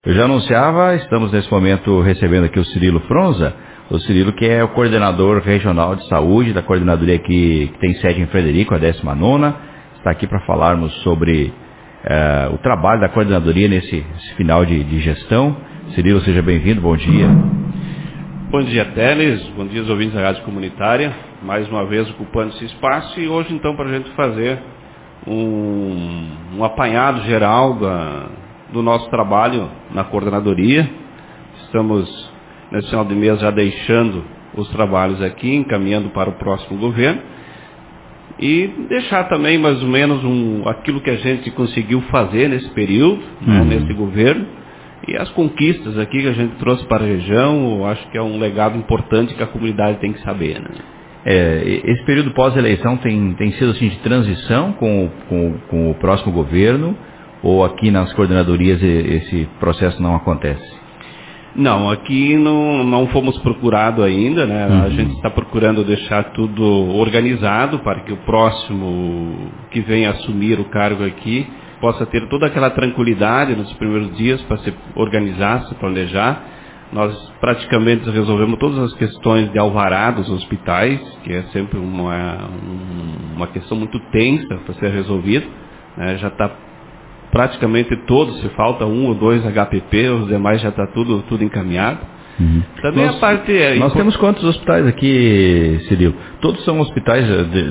Eu já anunciava, estamos nesse momento recebendo aqui o Cirilo Fronza, o Cirilo que é o coordenador regional de saúde da coordenadoria aqui, que tem sede em Frederico, a 19ª, está aqui para falarmos sobre o trabalho da coordenadoria nesse final de gestão. Cirilo, seja bem-vindo, bom dia. Bom dia, Teles, bom dia aos ouvintes da Rádio Comunitária, mais uma vez ocupando esse espaço e hoje então para a gente fazer um apanhado geral do nosso trabalho na coordenadoria. Estamos nesse final de mês já deixando os trabalhos aqui, encaminhando para o próximo governo e deixar também mais ou menos aquilo que a gente conseguiu fazer nesse período, né, nesse governo. E as conquistas aqui que a gente trouxe para a região, eu acho que é um legado importante que a comunidade tem que saber, né? Esse período pós-eleição tem sido assim de transição com o próximo governo, ou aqui nas coordenadorias esse processo não acontece? Não, aqui não fomos procurados ainda, né? A gente está procurando deixar tudo organizado para que o próximo que venha assumir o cargo aqui possa ter toda aquela tranquilidade nos primeiros dias para se organizar, se planejar. Nós praticamente resolvemos todas as questões de alvará dos hospitais, que é sempre uma questão muito tensa para ser resolvida, né? Já está praticamente todos, se falta 1 ou 2 HPP, os demais já está tudo encaminhado. Também nós temos quantos hospitais aqui, Cirilo? Todos são hospitais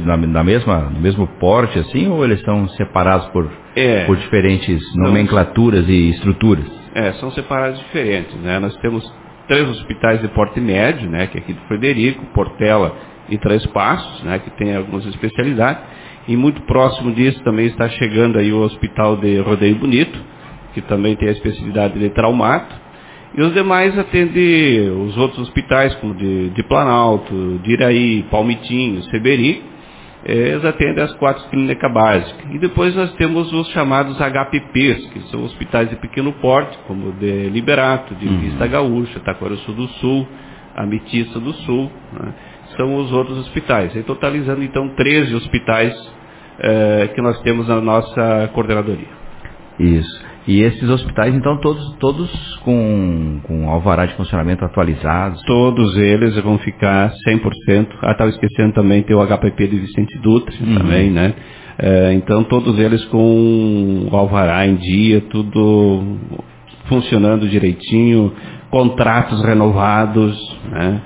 no mesmo porte, assim, ou eles estão separados por diferentes nomenclaturas e estruturas? São separados diferentes, né? Nós temos 3 hospitais de porte médio, né? Que é aqui de Frederico, Portela e Três Passos, né? Que tem algumas especialidades. E muito próximo disso também está chegando aí o Hospital de Rodeio Bonito, que também tem a especialidade de traumato. E os demais atendem os outros hospitais, como de Planalto, de Iraí, Palmitinho, Seberi. Eles atendem as 4 clínicas básicas. E depois nós temos os chamados HPPs, que são hospitais de pequeno porte, como de Liberato, de Vista Gaúcha, Taquarussu do Sul, Ametista do Sul, né? São os outros hospitais. E totalizando então 13 hospitais que nós temos na nossa coordenadoria. Isso. E esses hospitais, então, todos com alvará de funcionamento atualizados? Todos eles vão ficar 100%. Estava esquecendo também, tem o HPP de Vicente Dutra também, né? Então, todos eles com o alvará em dia, tudo funcionando direitinho, contratos renovados, né?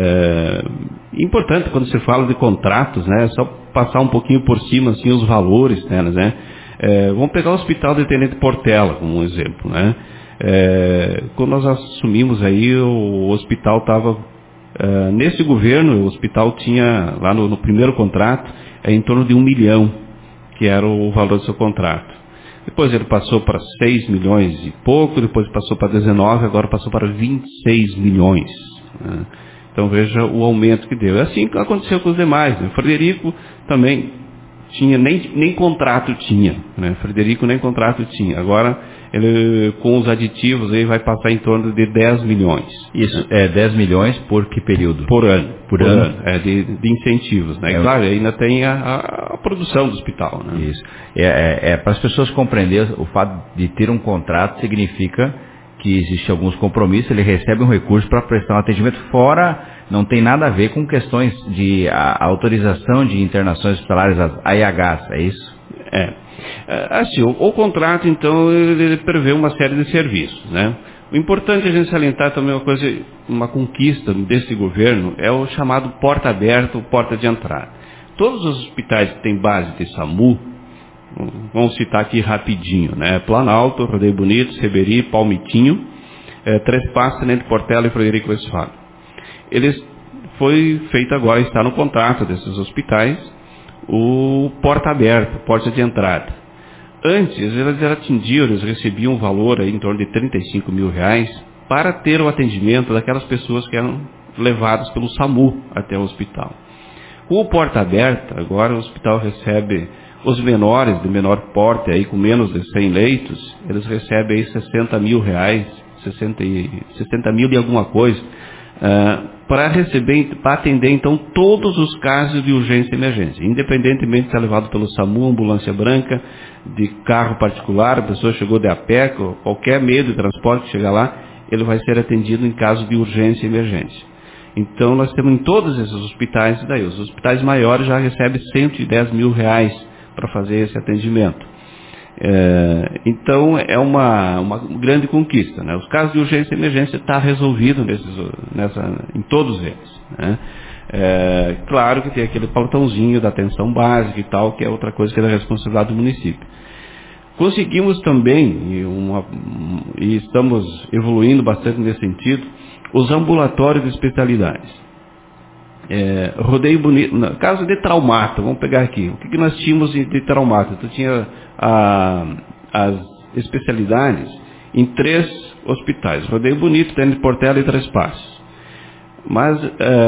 Importante quando se fala de contratos, né? Só passar um pouquinho por cima, assim, os valores delas, né? Vamos pegar o Hospital de Tenente Portela como um exemplo, né? Quando nós assumimos aí, o hospital estava, nesse governo, o hospital tinha, lá no primeiro contrato, em torno de 1 milhão, que era o valor do seu contrato. Depois ele passou para 6 milhões e pouco, depois passou para 19, agora passou para 26 milhões, né? Então veja o aumento que deu. É assim que aconteceu com os demais, né? Frederico também tinha, nem contrato tinha, né? Frederico nem contrato tinha. Agora, ele com os aditivos aí vai passar em torno de 10 milhões. Isso, 10 milhões por que período? Por ano. Por ano. De incentivos, né? Claro, ainda tem a produção do hospital, né? Isso. Para as pessoas compreenderem, o fato de ter um contrato significa que existe alguns compromissos, ele recebe um recurso para prestar um atendimento fora, não tem nada a ver com questões de autorização de internações hospitalares, as AIHs, é isso? Assim, o contrato, então, ele prevê uma série de serviços, né? O importante é a gente salientar também uma conquista desse governo, é o chamado porta aberta ou porta de entrada. Todos os hospitais que têm base de SAMU, vamos citar aqui rapidinho, né? Planalto, Rodeio Bonito, Seberi, Palmitinho, Três Passos, Tenente Portela e Frederico Westphalen. Foi feito agora, está no contrato desses hospitais, o porta aberta, porta de entrada. Antes, eles recebiam um valor aí, em torno de 35 mil reais para ter o atendimento daquelas pessoas que eram levadas pelo SAMU até o hospital. Com o porta aberta, agora o hospital recebe os menores, de menor porte, aí, com menos de 100 leitos, eles recebem aí 60 mil reais, 60 mil e alguma coisa, para atender então todos os casos de urgência e emergência, independentemente de ser levado pelo SAMU, ambulância branca, de carro particular, a pessoa chegou de a pé, qualquer meio de transporte que chegar lá, ele vai ser atendido em caso de urgência e emergência. Então nós temos em todos esses hospitais, daí os hospitais maiores já recebem R$110 mil para fazer esse atendimento. Então é uma grande conquista, né? Os casos de urgência e emergência está resolvido em todos eles, né? Claro que tem aquele pelotãozinho da atenção básica e tal, que é outra coisa que é da responsabilidade do município. Conseguimos também, e estamos evoluindo bastante nesse sentido, os ambulatórios de especialidades. Rodeio Bonito, no caso de traumato, vamos pegar aqui, o que nós tínhamos de traumato? Então tinha as especialidades em 3 hospitais, Rodeio Bonito, Tenente Portela e Três Passos. Mas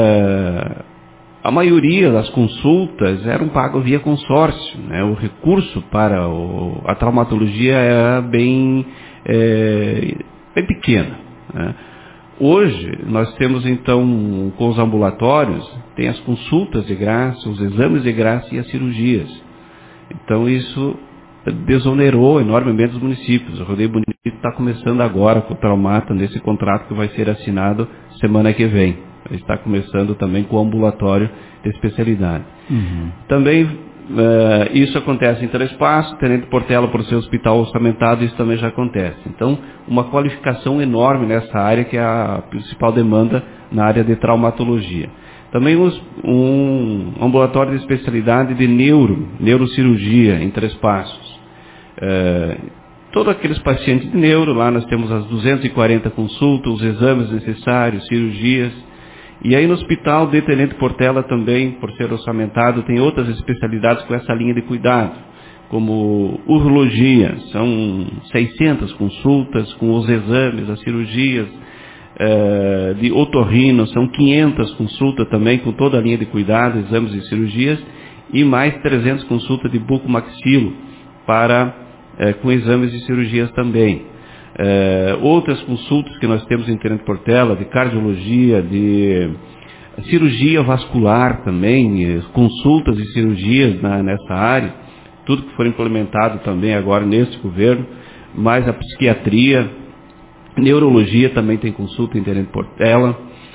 a maioria das consultas eram pagas via consórcio, né? O recurso para a traumatologia era bem pequeno, né? Hoje, nós temos então, com os ambulatórios, tem as consultas de graça, os exames de graça e as cirurgias. Então, isso desonerou enormemente os municípios. O Rodeio Bonito está começando agora com o Traumata, nesse contrato que vai ser assinado semana que vem. Está começando também com o ambulatório de especialidade. Também, isso acontece em Três Passos, Tenente Portela, por ser hospital orçamentado, isso também já acontece. Então, uma qualificação enorme nessa área, que é a principal demanda na área de traumatologia. Também um ambulatório de especialidade de neurocirurgia em Três Passos. Todos aqueles pacientes de neuro, lá nós temos as 240 consultas, os exames necessários, cirurgias. E aí no hospital de Tenente Portela também, por ser orçamentado, tem outras especialidades com essa linha de cuidado, como urologia, são 600 consultas com os exames, as cirurgias, de otorrino, são 500 consultas também com toda a linha de cuidado, exames e cirurgias, e mais 300 consultas de bucomaxilo com exames e cirurgias também. Outras consultas que nós temos em Tenente Portela, de cardiologia, de cirurgia vascular também, consultas e cirurgias nessa área, tudo que for implementado também agora nesse governo, mais a psiquiatria, neurologia também tem consulta em Tenente Portela.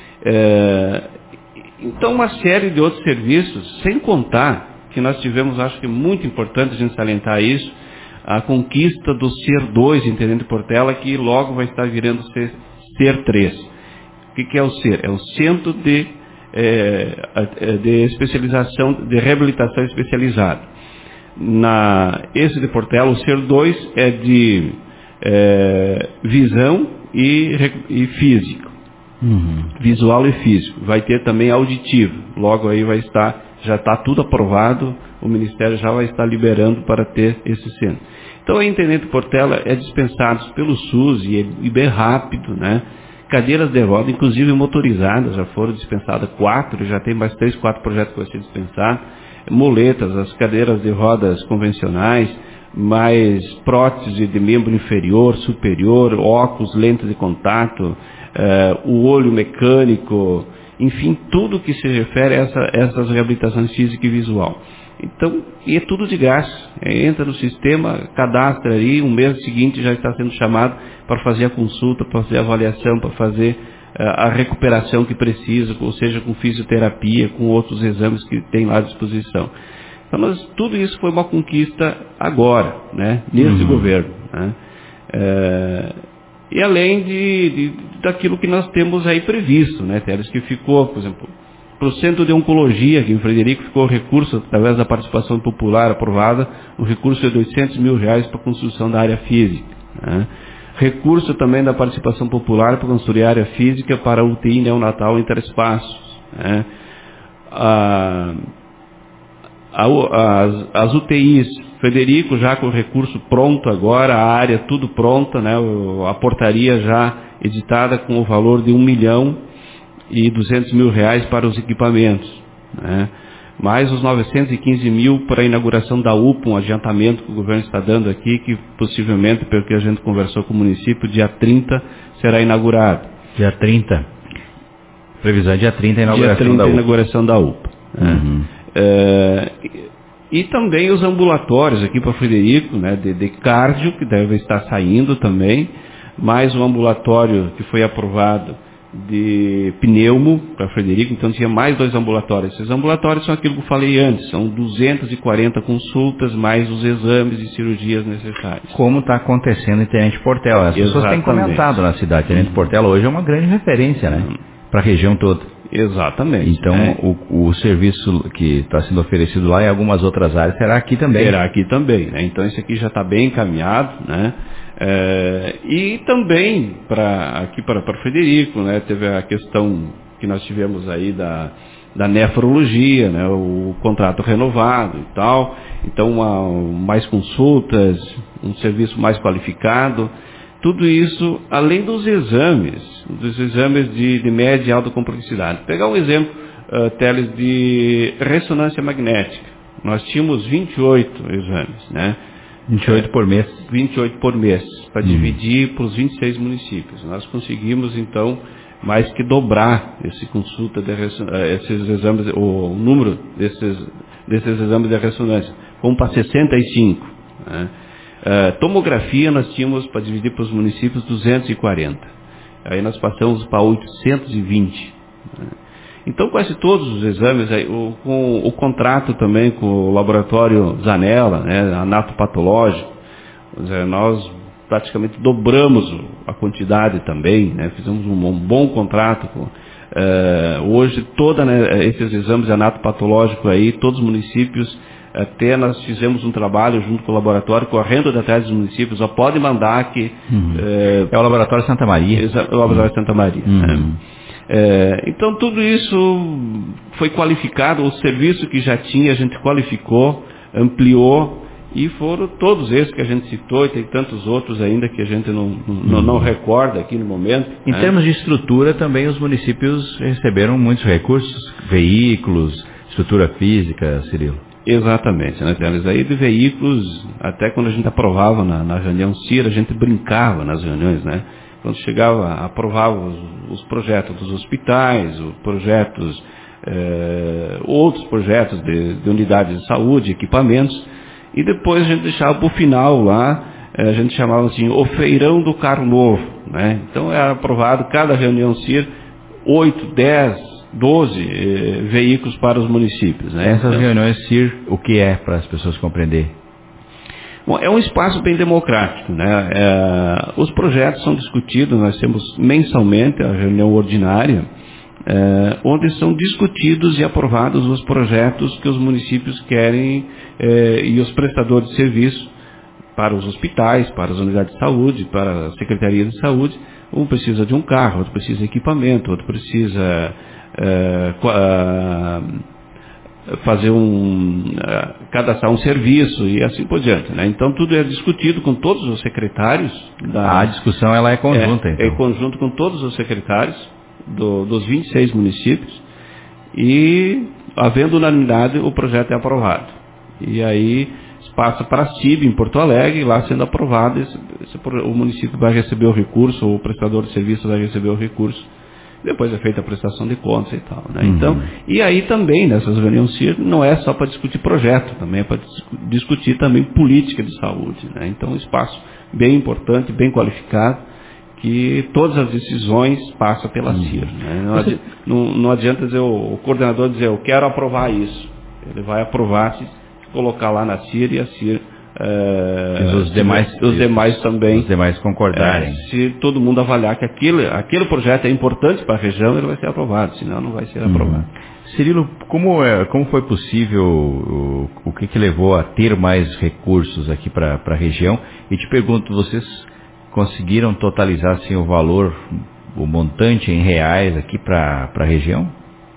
Então uma série de outros serviços, sem contar que nós tivemos, acho que é muito importante a gente salientar isso, a conquista do SER 2 em Tenente Portela, que logo vai estar virando SER 3. O que é o SER? É o Centro de Especialização, de Reabilitação Especializada. Esse de Portela, o SER 2 é de visão e físico. Visual e físico. Vai ter também auditivo. Logo aí já está tudo aprovado, o Ministério já vai estar liberando para ter esse centro. Então, em Tenente Portela é dispensado pelo SUS e bem rápido, né? Cadeiras de roda, inclusive motorizadas, já foram dispensadas 4, já tem mais 3, 4 projetos que vai ser dispensado. Muletas, as cadeiras de rodas convencionais, mais prótese de membro inferior, superior, óculos, lentes de contato, o olho mecânico, enfim, tudo que se refere a essas reabilitações física e visual. Então, e é tudo de graça. Entra no sistema, cadastra aí, um mês seguinte já está sendo chamado para fazer a consulta, para fazer a avaliação, para fazer a recuperação que precisa, ou seja, com fisioterapia, com outros exames que tem lá à disposição. Então, tudo isso foi uma conquista agora, né, nesse governo, né? E além daquilo que nós temos aí previsto, né, Teles, que ficou, por exemplo, para o Centro de Oncologia, aqui em Frederico, ficou recurso, através da participação popular aprovada, um recurso de R$800 mil para a construção da área física, né? Recurso também da participação popular para construir a área física para a UTI neonatal em Três Passos, né? As UTIs, Frederico já com o recurso pronto agora, a área tudo pronta, né? A portaria já editada com o valor de R$1.200 mil para os equipamentos, né? Mais os 915 mil para a inauguração da UPA, um adiantamento que o governo está dando aqui, que possivelmente, pelo que a gente conversou com o município, dia 30 será inaugurado. Dia 30? Previsão é dia 30 a inauguração da UPA. Uhum. E também os ambulatórios aqui para Frederico, né, de cardio, que deve estar saindo também, mais um ambulatório que foi aprovado de pneumo para Frederico, então tinha mais 2 ambulatórios. Esses ambulatórios são aquilo que eu falei antes, são 240 consultas, mais os exames e cirurgias necessárias. Como está acontecendo em Tenente Portela. As pessoas têm comentado na cidade. Tenente Portela hoje é uma grande referência, né? Para a região toda. Exatamente. Então, o serviço que está sendo oferecido lá em algumas outras áreas será aqui também. Será aqui também, né? Então, isso aqui já está bem encaminhado, né? E também aqui para Frederico, né? Teve a questão que nós tivemos aí da nefrologia, né? O contrato renovado e tal. Então, mais consultas, um serviço mais qualificado. Tudo isso, além dos exames de média e alta complexidade. Pegar um exemplo, Teles, de ressonância magnética. Nós tínhamos 28 exames, né? 28 por mês. 28 por mês, para dividir para os 26 municípios. Nós conseguimos, então, mais que dobrar esses exames, o número desses exames de ressonância. Fomos para 65, né? Tomografia nós tínhamos para dividir para os municípios 240. Aí nós passamos para 820. Né? Então quase todos os exames, com o contrato também com o laboratório Zanella, né, anatopatológico, nós praticamente dobramos a quantidade também, né, fizemos um bom contrato. Hoje esses exames anatopatológicos aí, todos os municípios, até nós fizemos um trabalho junto com o laboratório, correndo atrás dos municípios, só pode mandar que... É o Laboratório Santa Maria. O Laboratório Santa Maria. Né? Então tudo isso foi qualificado, o serviço que já tinha a gente qualificou, ampliou, e foram todos esses que a gente citou, e tem tantos outros ainda que a gente não recorda aqui no momento. Em termos de estrutura, também os municípios receberam muitos recursos, veículos, estrutura física, Cirilo. Exatamente, né, Teles? Aí de veículos, até quando a gente aprovava na reunião CIR, a gente brincava nas reuniões, né? Quando chegava, aprovava os projetos dos hospitais, os projetos, outros projetos de unidades de saúde, equipamentos, e depois a gente deixava para o final lá, a gente chamava assim, o feirão do carro novo, né? Então era aprovado cada reunião CIR, 8, 10, 12 veículos para os municípios. Né? Essas reuniões CIR, o que é para as pessoas compreenderem? Bom, é um espaço bem democrático. Né? Os projetos são discutidos, nós temos mensalmente a reunião ordinária, onde são discutidos e aprovados os projetos que os municípios querem e os prestadores de serviço para os hospitais, para as unidades de saúde, para a Secretaria de Saúde. Um precisa de um carro, outro precisa de equipamento, outro precisa... fazer cadastrar um serviço e assim por diante, né? Então tudo é discutido com todos os secretários. A discussão ela é conjunta, então. É conjunto com todos os secretários dos 26 municípios e, havendo unanimidade, o projeto é aprovado. E aí passa para a CIB em Porto Alegre, lá sendo aprovado, o município vai receber o recurso, ou o prestador de serviço vai receber o recurso. Depois é feita a prestação de contas e tal, né? Então, e aí também, nessas reuniões CIR, não é só para discutir projeto, também é para discutir também política de saúde, né? Então, um espaço bem importante, bem qualificado, que todas as decisões passam pela CIR, né? Não adianta o coordenador dizer, eu quero aprovar isso. Ele vai aprovar se colocar lá na CIR e a CIR... os demais também. Os demais concordarem. Se todo mundo avaliar que aquele projeto é importante para a região, ele vai ser aprovado, senão não vai ser aprovado. Cirilo, como foi possível, o que levou a ter mais recursos aqui para a região? E te pergunto, vocês conseguiram totalizar assim, o valor, o montante em reais aqui para a região?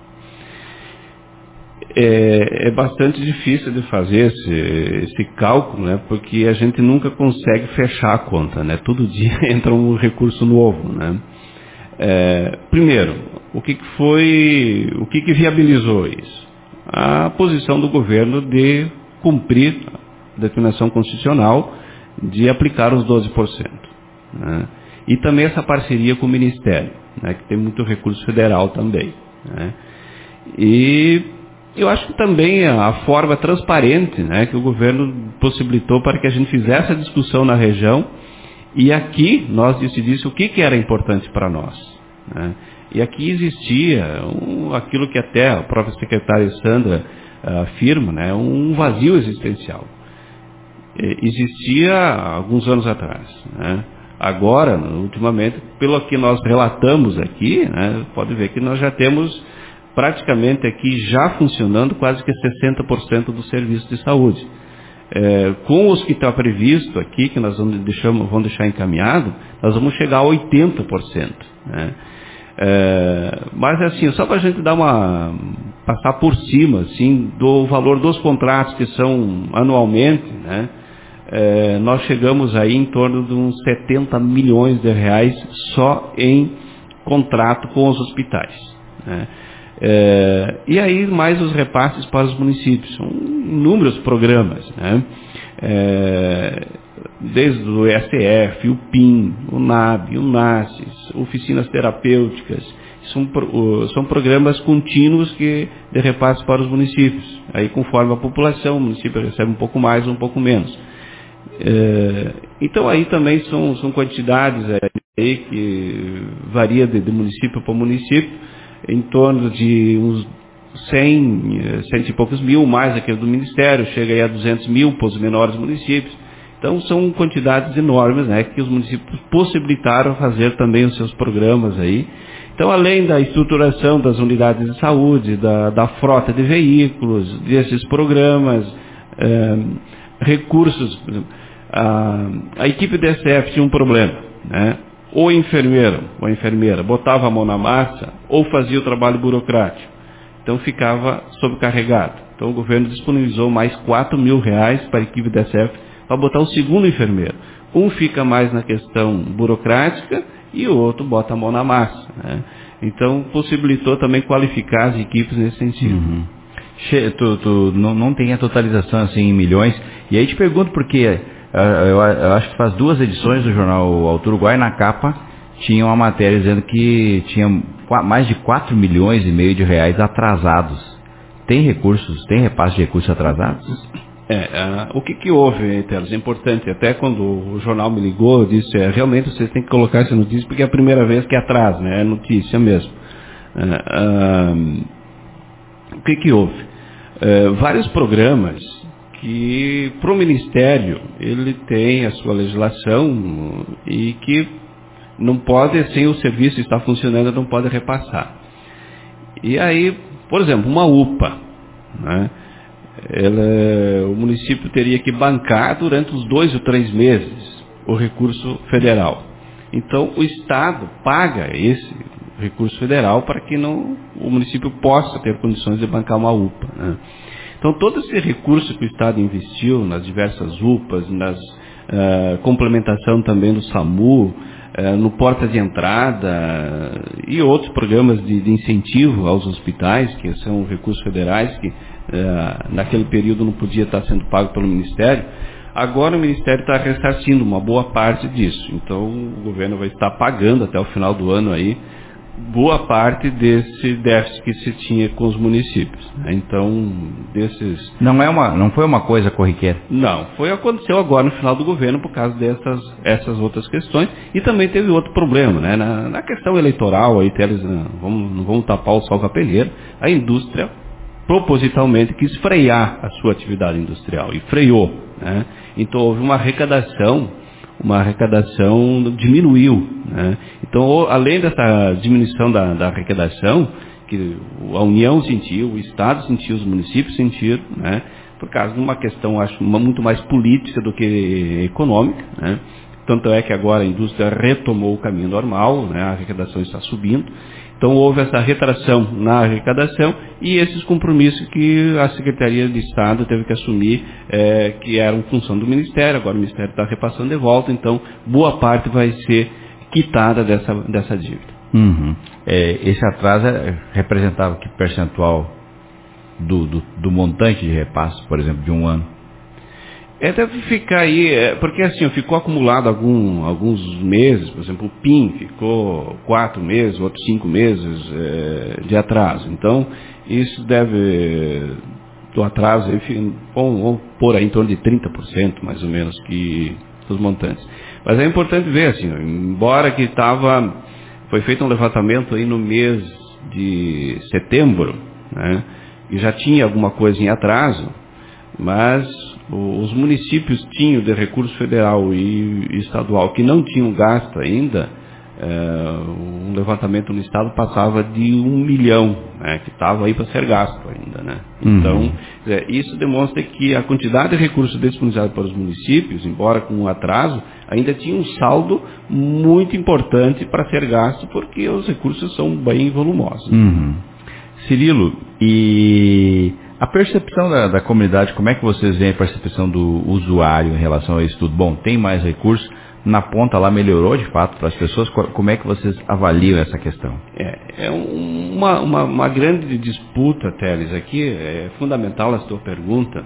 É bastante difícil de fazer esse cálculo, né? Porque a gente nunca consegue fechar a conta, né? Todo dia entra um recurso novo, né? Primeiro, o que viabilizou isso? A posição do governo de cumprir a determinação constitucional de aplicar os 12%. Né? E também essa parceria com o Ministério. né, que tem muito recurso federal também, né. E eu acho que também a forma transparente, né, que o governo possibilitou para que a gente fizesse a discussão na região e aqui nós decidíssemos o que era importante para nós, né. E aqui existia aquilo que até a própria secretária Sandra afirma, né, um vazio existencial. Existia há alguns anos atrás, né. Agora, ultimamente, pelo que nós relatamos aqui, né, pode ver que nós já temos praticamente aqui já funcionando quase que 60% do serviço de saúde. Com os que está previsto aqui, que nós vamos deixar encaminhado, nós vamos chegar a 80%. Né? Mas assim, só para a gente passar por cima assim, do valor dos contratos que são anualmente, né? Nós chegamos aí em torno de uns 70 milhões de reais só em contrato com os hospitais. Né? E aí mais os repasses para os municípios, são inúmeros programas, né? Desde o ESF, o PIN, o NAB, o NASSES, oficinas terapêuticas, são programas contínuos de repasse para os municípios. Aí conforme a população, o município recebe um pouco mais ou um pouco menos. Então aí também são quantidades aí que varia de município para município, em torno de uns 100 e poucos mil, mais aquele do Ministério, chega aí a 200 mil para os menores municípios. Então são quantidades enormes, né, que os municípios possibilitaram fazer também os seus programas aí. Então, além da estruturação das unidades de saúde, da frota de veículos, desses programas, recursos, por exemplo, a equipe do DSF tinha um problema, né? Ou enfermeiro ou enfermeira botava a mão na massa ou fazia o trabalho burocrático. Então ficava sobrecarregado. Então o governo disponibilizou mais 4 mil reais para a equipe da DSF para botar o segundo enfermeiro. Um fica mais na questão burocrática e o outro bota a mão na massa. Né? Então possibilitou também qualificar as equipes nesse sentido. Uhum. Tu não tem a totalização assim em milhões. E aí te pergunto porque eu acho que faz 2 edições do jornal Alto Uruguai, na capa tinha uma matéria dizendo que tinha mais de 4 milhões e meio de reais atrasados. Tem repasse de recursos atrasados? O que houve, Teles? É importante, até quando o jornal me ligou, eu disse, realmente vocês têm que colocar essa notícia porque é a primeira vez que atrasa, né? É notícia mesmo. O que houve? Vários programas que para o Ministério ele tem a sua legislação e que não pode, sem o serviço estar funcionando, não pode repassar. E aí, por exemplo, uma UPA, né? O município teria que bancar durante os 2 ou 3 meses o recurso federal. Então o Estado paga esse recurso federal para que o município possa ter condições de bancar uma UPA. Né? Então todo esse recurso que o Estado investiu nas diversas UPAs, complementação também do SAMU, no porta de entrada e outros programas de incentivo aos hospitais, que são recursos federais que naquele período não podia estar sendo pago pelo Ministério. Agora o Ministério está ressarcindo uma boa parte disso. Então o governo vai estar pagando até o final do ano aí boa parte desse déficit que se tinha com os municípios. Então, Não foi uma coisa corriqueira? Não, aconteceu agora no final do governo por causa dessas outras questões. E também teve outro problema, né? Na questão eleitoral, aí, não vamos tapar o sol com a peneira, a indústria propositalmente quis frear a sua atividade industrial e freou. Né? Então houve uma arrecadação diminuiu. Né? Então, além dessa diminuição da arrecadação, que a União sentiu, o Estado sentiu, os municípios sentiram, né? Por causa de uma questão, acho, muito mais política do que econômica. Né? Tanto é que agora a indústria retomou o caminho normal, né? A arrecadação está subindo. Então houve essa retração na arrecadação e esses compromissos que a Secretaria de Estado teve que assumir, que eram função do Ministério, agora o Ministério está repassando de volta, então boa parte vai ser quitada dessa dívida. Uhum. Esse atraso representava que percentual do montante de repasse, por exemplo, de um ano? Deve ficar aí, porque assim, ficou acumulado alguns meses, por exemplo, o PIN ficou 4 meses, outros 5 meses de atraso. Então, isso deve, do atraso, vamos pôr aí em torno de 30%, mais ou menos, dos montantes. Mas é importante ver, assim, embora que foi feito um levantamento aí no mês de setembro, né, e já tinha alguma coisa em atraso, mas os municípios tinham de recurso federal e estadual que não tinham gasto ainda, um levantamento no estado passava de 1 milhão, né, que estava aí para ser gasto ainda, né? Então, isso demonstra que a quantidade de recursos disponibilizados para os municípios, embora com um atraso, ainda tinha um saldo muito importante para ser gasto, porque os recursos são bem volumosos. Cirilo, e a percepção da comunidade, como é que vocês veem a percepção do usuário em relação a isso tudo? Bom, tem mais recursos, na ponta lá melhorou de fato para as pessoas, como é que vocês avaliam essa questão? É uma grande disputa, Teles, aqui, é fundamental a sua pergunta.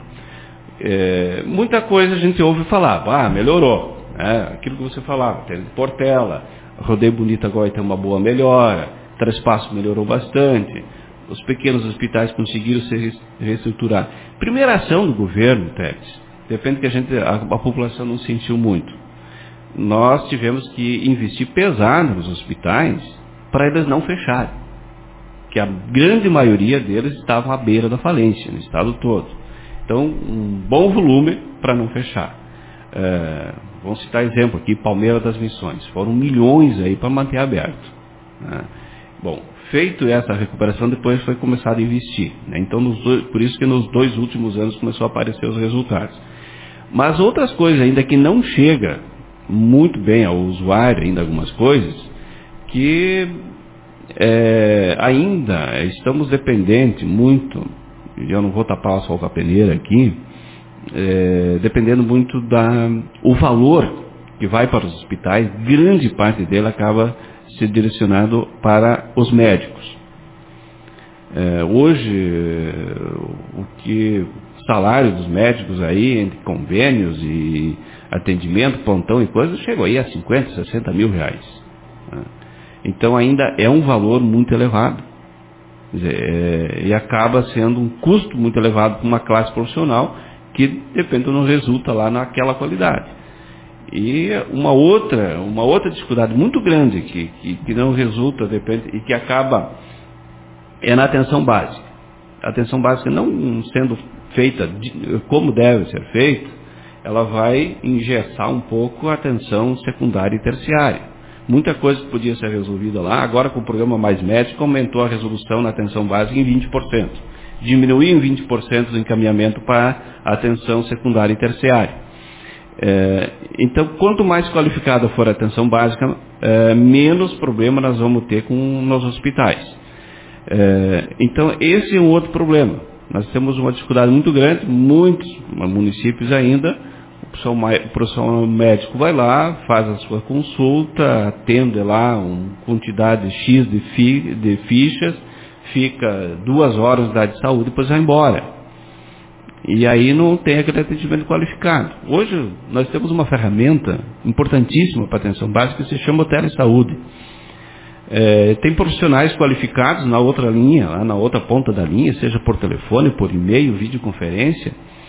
Muita coisa a gente ouve falar, melhorou, né? Aquilo que você falava, Teles de Portela, Rodeio Bonito agora tem uma boa melhora, Três Passos melhorou bastante, os pequenos hospitais conseguiram se reestruturar. Primeira ação do governo, Teles, depende que a população não sentiu muito. Nós tivemos que investir pesado nos hospitais para eles não fecharem, que a grande maioria deles estavam à beira da falência, no estado todo. Então, um bom volume para não fechar. Vamos citar exemplo aqui, Palmeiras das Missões, foram milhões aí para manter aberto, né? Bom, feito essa recuperação, depois foi começado a investir, né? Então, por isso que nos 2 últimos anos começou a aparecer os resultados. Mas outras coisas ainda que não chega muito bem ao usuário, ainda algumas coisas, que ainda estamos dependentes muito, eu não vou tapar o sol com a peneira aqui, dependendo muito o valor que vai para os hospitais, grande parte dele acaba se direcionado para os médicos. Hoje, o salário dos médicos aí, entre convênios e atendimento, plantão e coisas, chegou aí a 50, 60 mil reais. Então ainda é um valor muito elevado. Quer dizer, e acaba sendo um custo muito elevado para uma classe profissional que, de repente, não resulta lá naquela qualidade. E uma outra dificuldade muito grande que não resulta, de repente, e que acaba na atenção básica. A atenção básica não sendo feita como deve ser feita, ela vai engessar um pouco a atenção secundária e terciária. Muita coisa que podia ser resolvida lá, agora com o programa Mais Médico, aumentou a resolução na atenção básica em 20%. Diminuiu em 20% o encaminhamento para a atenção secundária e terciária. Então, quanto mais qualificada for a atenção básica, menos problema nós vamos ter nos hospitais. Então, esse é um outro problema. Nós temos uma dificuldade muito grande, muitos municípios ainda, o profissional médico vai lá, faz a sua consulta, atende lá uma quantidade X de fichas, fica 2 horas da área de saúde e depois vai embora. E aí não tem aquele atendimento qualificado. Hoje nós temos uma ferramenta importantíssima para a atenção básica que se chama o telesaúde. Tem profissionais qualificados na outra linha, lá na outra ponta da linha, seja por telefone, por e-mail, videoconferência,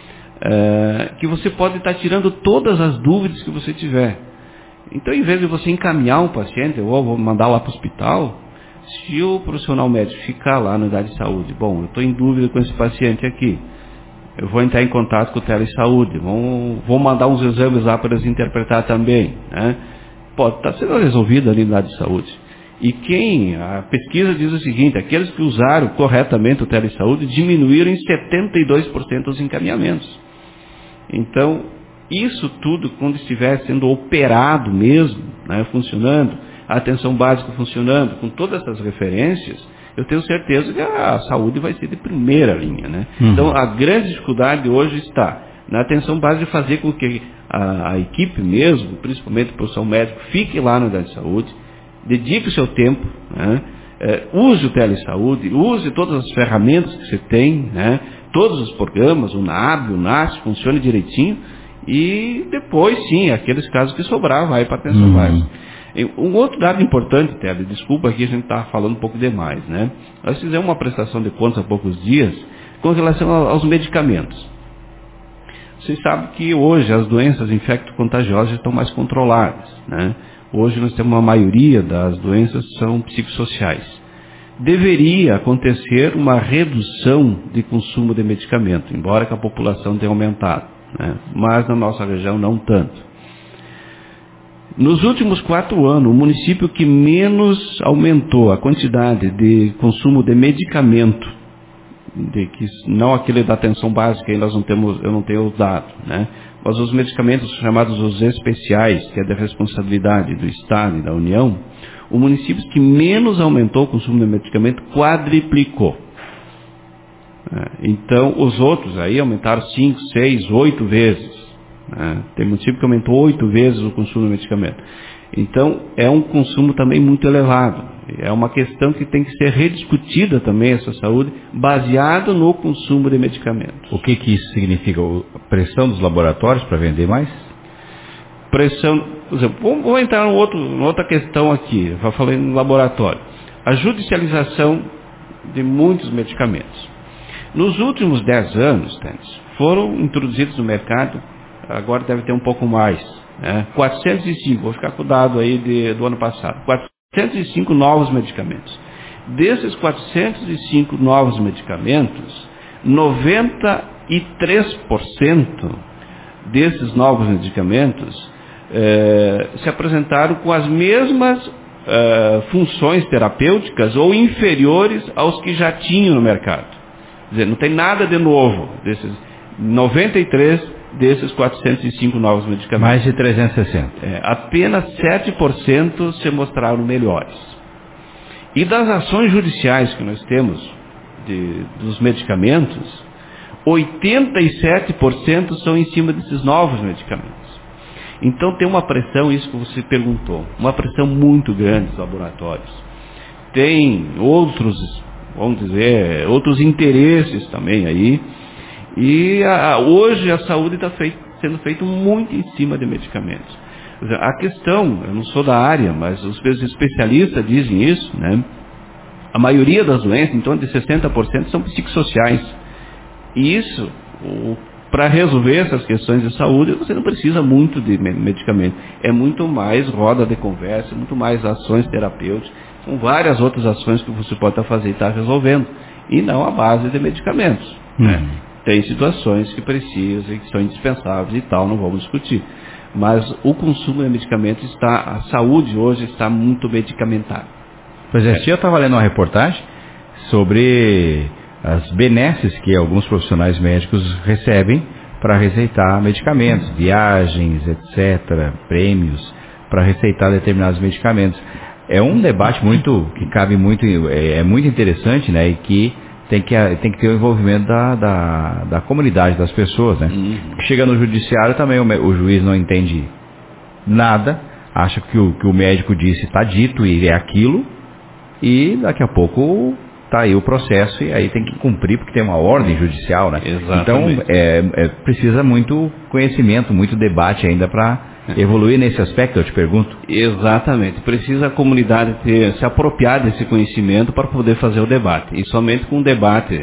que você pode estar tirando todas as dúvidas que você tiver. Então, em vez de você encaminhar um paciente, ou vou mandar lá para o hospital, se o profissional médico ficar lá na unidade de saúde, bom, eu estou em dúvida com esse paciente aqui, eu vou entrar em contato com o telesaúde, vou mandar uns exames lá para eles interpretar também, né? Pode estar sendo resolvido ali na unidade de saúde. E a pesquisa diz o seguinte, aqueles que usaram corretamente o telesaúde diminuíram em 72% os encaminhamentos. Então, isso tudo, quando estiver sendo operado mesmo, né, funcionando, a atenção básica funcionando, com todas essas referências, eu tenho certeza que a saúde vai ser de primeira linha, né? Então, a grande dificuldade hoje está na atenção básica de fazer com que a equipe mesmo, principalmente o profissional médico, fique lá na unidade de saúde, dedique o seu tempo, né? Use o telesaúde, use todas as ferramentas que você tem, né? Todos os programas, o NAB, o NAS, funcione direitinho E depois, sim, aqueles casos que sobravam, vai para atenção básica. Um outro dado importante, Télio, desculpa aqui, a gente está falando um pouco demais, né? Nós fizemos uma prestação de contas há poucos dias com relação aos medicamentos. Vocês sabem que hoje as doenças infecto-contagiosas estão mais controladas, né? Hoje nós temos uma maioria das doenças são psicossociais. Deveria acontecer uma redução de consumo de medicamento, embora que a população tenha aumentado, né? Mas na nossa região não tanto. Nos últimos 4 anos, o município que menos aumentou a quantidade de consumo de medicamento, não aquele da atenção básica, eu não tenho os dados, né? Mas os medicamentos chamados os especiais, que é da responsabilidade do Estado e da União, o município que menos aumentou o consumo de medicamento quadriplicou. Então, os outros aí aumentaram 5, 6, 8 vezes. Tem município que aumentou 8 vezes o consumo de medicamento. Então, é um consumo também muito elevado. É uma questão que tem que ser rediscutida também, essa saúde, baseado no consumo de medicamentos. O que isso significa? Pressão dos laboratórios para vender mais? Pressão, por exemplo, vamos entrar numa outra questão aqui, eu falei no laboratório. A judicialização de muitos medicamentos. Nos últimos 10 anos, foram introduzidos no mercado, agora deve ter um pouco mais, 405, vou ficar com o dado aí do ano passado, 405 novos medicamentos. Desses 405 novos medicamentos, 93% desses novos medicamentos se apresentaram com as mesmas funções terapêuticas ou inferiores aos que já tinham no mercado. Quer dizer, não tem nada de novo, desses 93 desses 405 novos medicamentos. Mais de 360. Apenas 7% se mostraram melhores. E das ações judiciais que nós temos dos medicamentos, 87% são em cima desses novos medicamentos. Então tem uma pressão, isso que você perguntou, uma pressão muito grande dos laboratórios. Tem outros, vamos dizer, outros interesses também aí. E hoje a saúde está sendo feita muito em cima de medicamentos. A questão, eu não sou da área, mas os especialistas dizem isso, né? A maioria das doenças, em torno de 60%, são psicossociais. E isso, para resolver essas questões de saúde, você não precisa muito de medicamento. É muito mais roda de conversa, muito mais ações terapêuticas. São várias outras ações que você pode estar fazendo e estar resolvendo. E não a base de medicamentos, né? Tem situações que precisam e que são indispensáveis e tal, não vamos discutir. Mas o consumo de medicamentos a saúde hoje está muito medicamentada. Pois é, eu estava lendo uma reportagem sobre as benesses que alguns profissionais médicos recebem para receitar medicamentos, viagens, etc., prêmios, para receitar determinados medicamentos. É um debate que cabe muito, é muito interessante, né, e que tem que ter o envolvimento da comunidade, das pessoas, né? Chega no judiciário também, o juiz não entende nada, acha que o médico disse está dito e é aquilo, e daqui a pouco está aí o processo e aí tem que cumprir porque tem uma ordem judicial, né? Exatamente. Então precisa muito conhecimento, muito debate ainda para evoluir nesse aspecto, eu te pergunto. Exatamente. Precisa a comunidade se apropriar desse conhecimento para poder fazer o debate. E somente com um debate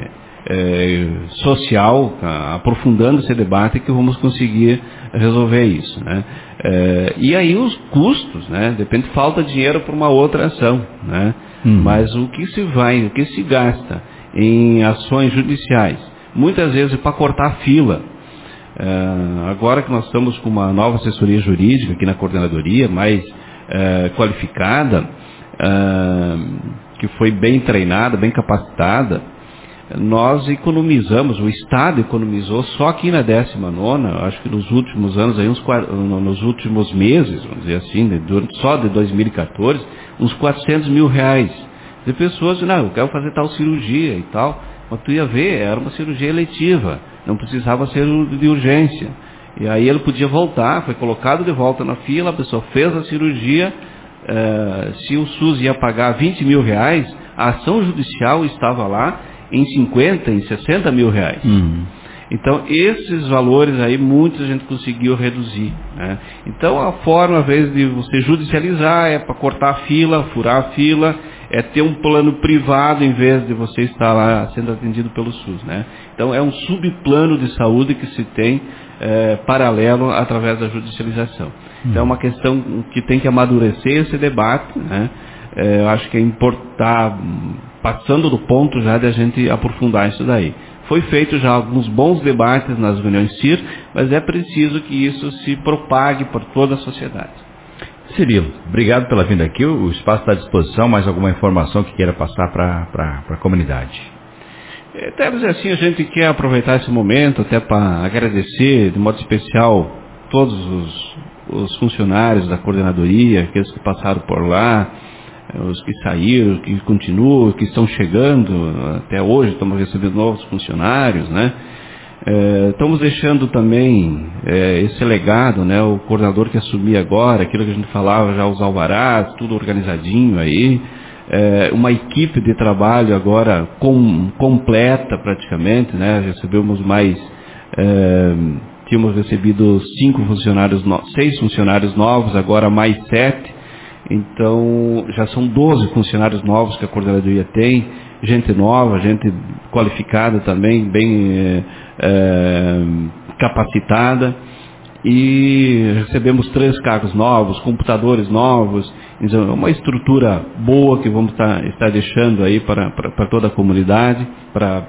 social, aprofundando esse debate, que vamos conseguir resolver isso, né? E aí os custos, né? Depende, falta dinheiro para uma outra ação, né? Mas o que se gasta em ações judiciais, muitas vezes para cortar a fila. Agora que nós estamos com uma nova assessoria jurídica aqui na coordenadoria, mais qualificada, que foi bem treinada, bem capacitada, nós economizamos, o Estado economizou só aqui na 19ª, acho que nos últimos anos, aí nos últimos meses, vamos dizer assim, só de 2014, uns R$400 mil. De pessoas dizem, eu quero fazer tal cirurgia e tal, mas tu ia ver, era uma cirurgia eletiva, não precisava ser de urgência. E aí ele podia voltar, foi colocado de volta na fila, a pessoa fez a cirurgia, se o SUS ia pagar R$20 mil, a ação judicial estava lá em 50, em 60 mil reais. Então, esses valores aí, muitos a gente conseguiu reduzir, né? Então, a forma, às vezes, de você judicializar é para cortar a fila, furar a fila, é ter um plano privado em vez de você estar lá sendo atendido pelo SUS, né? Então, é um subplano de saúde que se tem paralelo através da judicialização. Então, é uma questão que tem que amadurecer esse debate, né? Eu acho que é importante, passando do ponto já de a gente aprofundar isso daí. Foi feito já alguns bons debates nas reuniões CIR, mas é preciso que isso se propague por toda a sociedade. Cirilo, obrigado pela vinda aqui. O espaço está à disposição. Mais alguma informação que queira passar para a comunidade? Temos assim, a gente quer aproveitar esse momento até para agradecer de modo especial todos os funcionários da coordenadoria, aqueles que passaram por lá, os que saíram, que continuam, que estão chegando, até hoje estamos recebendo novos funcionários, né? Estamos deixando também esse legado, né? O coordenador que assumir agora, aquilo que a gente falava já, os alvarás, tudo organizadinho aí, uma equipe de trabalho agora completa praticamente, né? Recebemos mais, tínhamos recebido 6 funcionários novos, agora mais 7. Então, já são 12 funcionários novos que a coordenadoria tem, gente nova, gente qualificada também, bem capacitada, e recebemos 3 cargos novos, computadores novos, então é uma estrutura boa que vamos estar deixando aí para toda a comunidade, para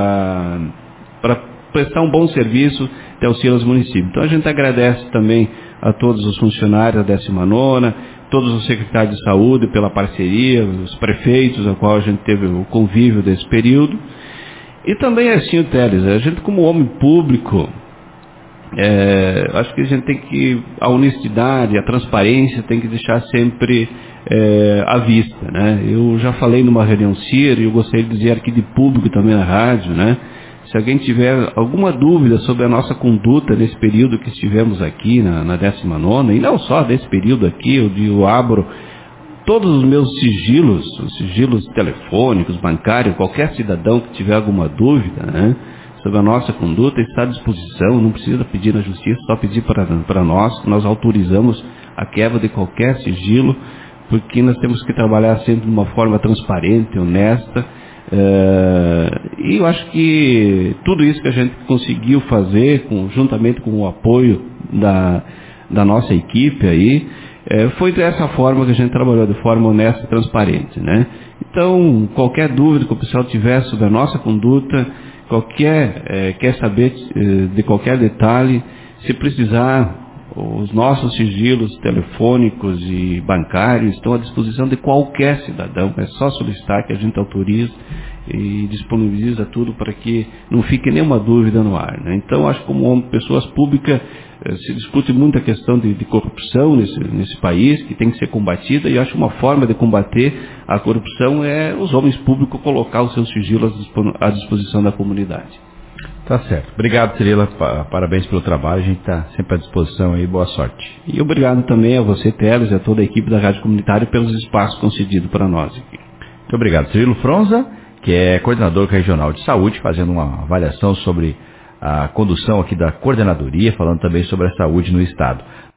prestar um bom serviço de auxílio aos municípios. Então a gente agradece também a todos os funcionários da 19ª, todos os secretários de saúde pela parceria, os prefeitos, a qual a gente teve o convívio desse período. E também assim, Teles, a gente como homem público, acho que a gente tem que, a honestidade, a transparência tem que deixar sempre à vista, né? Eu já falei numa reunião CIR, e eu gostaria de dizer aqui de público também na rádio, né? Se alguém tiver alguma dúvida sobre a nossa conduta nesse período que estivemos aqui na 19ª, e não só desse período aqui, eu abro todos os meus sigilos, os sigilos telefônicos, bancários, qualquer cidadão que tiver alguma dúvida, né, sobre a nossa conduta, está à disposição, não precisa pedir na justiça, só pedir para nós autorizamos a quebra de qualquer sigilo, porque nós temos que trabalhar sempre de uma forma transparente, honesta. E eu acho que tudo isso que a gente conseguiu fazer, juntamente com o apoio da nossa equipe aí, foi dessa forma que a gente trabalhou, de forma honesta e transparente, né? Então, qualquer dúvida que o pessoal tiver sobre a nossa conduta, quer saber de qualquer detalhe, se precisar, os nossos sigilos telefônicos e bancários estão à disposição de qualquer cidadão. É só solicitar que a gente autoriza e disponibiliza tudo para que não fique nenhuma dúvida no ar, né? Então, acho que como pessoas públicas se discute muito a questão de corrupção nesse país, que tem que ser combatida, e acho uma forma de combater a corrupção é os homens públicos colocar os seus sigilos à disposição da comunidade. Tá certo. Obrigado, Cirilo. Parabéns pelo trabalho. A gente está sempre à disposição aí. Boa sorte. E obrigado também a você, Teles, e a toda a equipe da Rádio Comunitária pelos espaços concedidos para nós aqui. Muito obrigado. Cirilo Fronza, que é coordenador regional de saúde, fazendo uma avaliação sobre a condução aqui da coordenadoria, falando também sobre a saúde no Estado.